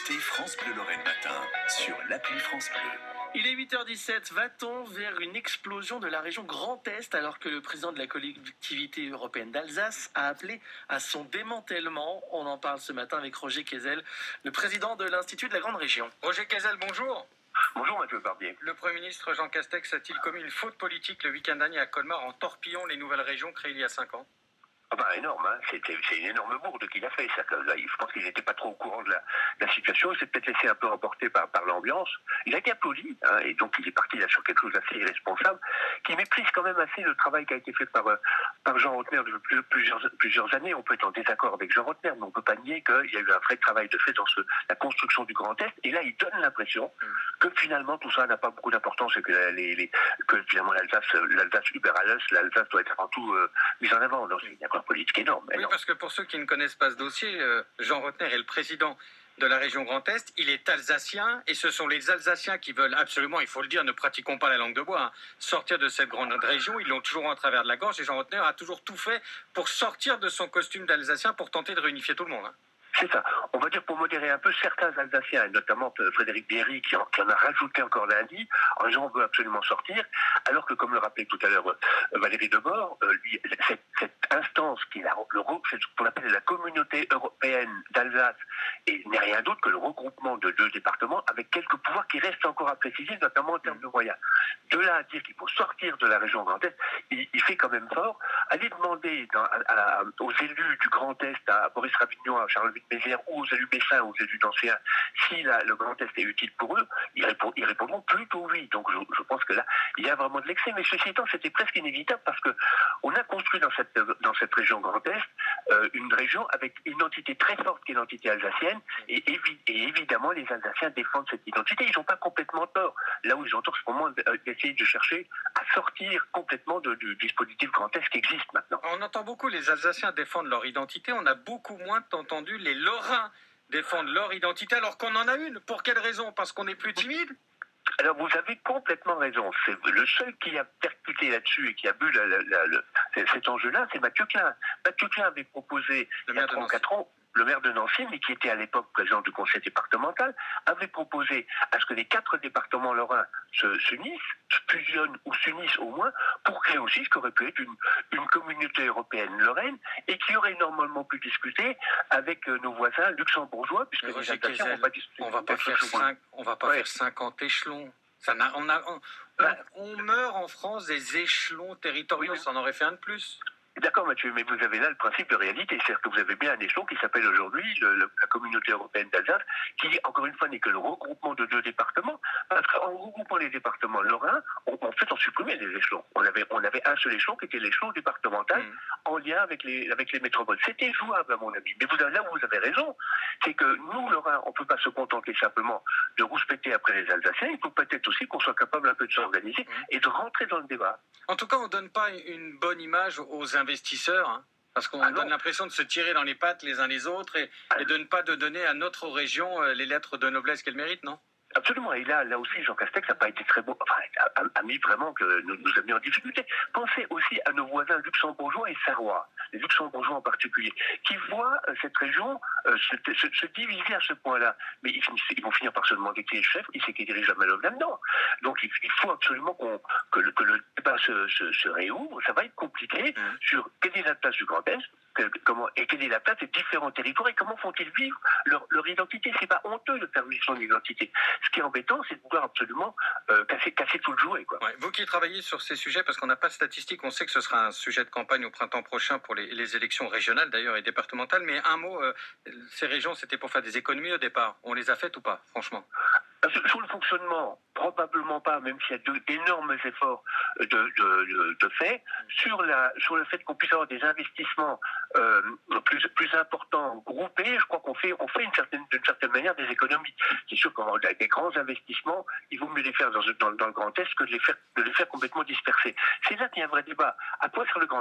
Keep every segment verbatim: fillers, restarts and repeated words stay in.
écoutez France Bleu Lorraine Matin sur l'appli France Bleu. Il est huit heures dix-sept. Va-t-on vers une explosion de la région Grand Est alors que le président de la collectivité européenne d'Alsace a appelé à son démantèlement? On en parle ce matin avec Roger Kezel, le président de l'Institut de la Grande Région. Roger Kezel, bonjour. Bonjour Mathieu Barbier. Le Premier ministre Jean Castex a-t-il commis une faute politique le week-end dernier à Colmar en torpillant les nouvelles régions créées il y a cinq ans? Ah bah énorme, hein. C'était, c'est une énorme bourde qu'il a fait. Ça, là, je pense qu'il n'était pas trop au courant de la, de la situation. Il s'est peut-être laissé un peu emporter par, par l'ambiance. Il a été applaudi, hein, et donc il est parti là sur quelque chose d'assez irresponsable, qui méprise quand même assez le travail qui a été fait par, par Jean Rottner depuis plusieurs, plusieurs années. On peut être en désaccord avec Jean Rottner, mais on ne peut pas nier qu'il y a eu un vrai travail de fait dans ce, la construction du Grand Est. Et là, il donne l'impression que finalement tout ça n'a pas beaucoup d'importance et que, les, les, que finalement l'Alsace, l'Alsace über alles, l'Alsace doit être avant tout euh, mise en avant. Donc, c'est une accord politique énorme, énorme. Oui, parce que pour ceux qui ne connaissent pas ce dossier, euh, Jean Rottner est le président de la région Grand Est. Il est alsacien et ce sont les Alsaciens qui veulent absolument, il faut le dire, ne pratiquons pas la langue de bois, hein, sortir de cette grande région. Ils l'ont toujours en travers de la gorge et Jean Rottner a toujours tout fait pour sortir de son costume d'Alsacien pour tenter de réunifier tout le monde. Hein. C'est ça. On va dire pour modérer un peu certains Alsaciens, et notamment Frédéric Bierry, qui en, qui en a rajouté encore lundi, en disant on veut absolument sortir, alors que, comme le rappelait tout à l'heure euh, Valérie Debord, euh, lui, cette, cette instance qui est la, le, c'est ce qu'on appelle la communauté européenne d'Alsace, et n'est rien d'autre que le regroupement de deux départements avec quelques pouvoirs qui restent encore à préciser, notamment en termes de moyens. De là à dire qu'il faut sortir de la région Grand Est, il, il fait quand même fort. Aller demander dans, à, à, aux élus du Grand Est, à Boris Ravignon, à Charleville-Mézières, ou aux élus messins, ou aux élus d'anciens, si la, le Grand Est est utile pour eux, ils, répond, ils répondront plutôt oui. Donc je, je pense que là, il y a vraiment de l'excès. Mais ceci étant, c'était presque inévitable parce que on a construit dans cette, dans cette région Grand Est euh, une région avec une identité très forte qui est l'identité alsacienne. Et, évi- et évidemment, les Alsaciens défendent cette identité. Ils n'ont pas complètement tort. Là où ils ont tort, c'est au moins d'essayer de chercher à sortir complètement de, du dispositif Grand Est qui existe maintenant. On entend beaucoup les Alsaciens défendre leur identité. On a beaucoup moins entendu les Lorrains défendre leur identité alors qu'on en a une. Pour quelle raison? Parce qu'on est plus timide? Alors vous avez complètement raison. C'est le seul qui a percuté là-dessus et qui a bu la, la, la, le, cet enjeu-là, c'est Mathieu Klein. Mathieu Klein avait proposé il y a trois ou quatre ans, le maire de Nancy, mais qui était à l'époque président du conseil départemental, avait proposé à ce que les quatre départements lorrains se, s'unissent, se fusionnent ou s'unissent au moins, pour créer aussi ce qu'aurait pu être une, une communauté européenne lorraine et qui aurait normalement pu discuter avec nos voisins luxembourgeois, puisque les Alsaciens n'ont pas discuté. On va pas faire cinq, on va pas ouais. faire cinquante échelons. Ça n'a, on, a, on, on, on meurt en France des échelons territoriaux, oui, ça en aurait fait un de plus. D'accord Mathieu, mais vous avez là le principe de réalité, c'est-à-dire que vous avez bien un échelon qui s'appelle aujourd'hui le, le, la communauté européenne d'Alsace, qui encore une fois n'est que le regroupement de deux départements, parce qu'en regroupant les départements lorrains, on, en fait on supprimait les échelons. On avait, on avait un seul échelon qui était l'échelon départemental mmh. en lien avec les, avec les métropoles. C'était jouable à mon avis, mais vous avez, là où vous avez raison, c'est que nous Lorrains, on ne peut pas se contenter simplement de rouspéter après les Alsaciens, il faut peut-être aussi qu'on soit capable un peu de s'organiser mmh. et de rentrer dans le débat. En tout cas, on ne donne pas une bonne image aux investisseurs, hein, parce qu'on ah donne l'impression de se tirer dans les pattes les uns les autres et, et de ne pas de donner à notre région les lettres de noblesse qu'elle mérite, non? Absolument, et là, là aussi, Jean Castex n'a pas été très bon, enfin, a, a, a mis vraiment que nous, nous a mis en difficulté. Pensez aussi à nos voisins luxembourgeois et sarrois, les luxembourgeois en particulier, qui voient euh, cette région euh, se, se, se diviser à ce point-là. Mais ils, ils vont finir par se demander qui est le chef, qui c'est qui dirige la manœuvre là-dedans. Donc il, il faut absolument qu'on, que, le, que le débat se, se, se réouvre, ça va être compliqué mmh. sur quelle est la place du Grand Est, comment, et quelle est la place des différents territoires et comment font-ils vivre leur, leur identité. C'est pas honteux de faire vivre son identité. Ce qui est embêtant, c'est de vouloir absolument euh, casser, casser tout le jouet, quoi. Ouais, vous qui travaillez sur ces sujets, parce qu'on n'a pas de statistiques, on sait que ce sera un sujet de campagne au printemps prochain pour les, les élections régionales d'ailleurs et départementales, mais un mot, euh, ces régions, c'était pour faire des économies au départ. On les a faites ou pas, franchement? Sur le fonctionnement, probablement pas, même s'il y a de, d'énormes efforts de, de, de, de fait. Sur, la, sur le fait qu'on puisse avoir des investissements euh, plus, plus importants, groupés, je crois qu'on fait, on fait une certaine, d'une certaine manière des économies. C'est sûr qu'en des grands investissements, il vaut mieux les faire dans, dans, dans le Grand Est que de les faire, de les faire complètement disperser. C'est là qu'il y a un vrai débat. À quoi sert le Grand Est ?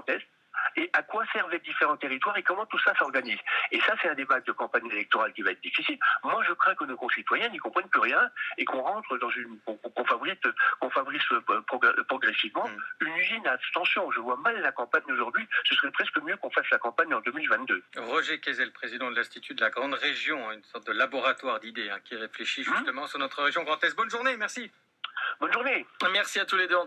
et à quoi servent les différents territoires et comment tout ça s'organise. Et ça, c'est un débat de campagne électorale qui va être difficile. Moi, je crains que nos concitoyens n'y comprennent plus rien et qu'on rentre dans une, qu'on, qu'on fabrique, qu'on fabrique progressivement une usine à abstention. Je vois mal la campagne aujourd'hui. Ce serait presque mieux qu'on fasse la campagne en deux mille vingt-deux. Roger Quesel, président de l'Institut de la Grande Région, une sorte de laboratoire d'idées hein, qui réfléchit justement mmh. sur notre région Grand Est. Bonne journée, merci. Bonne journée. Merci à tous les deux.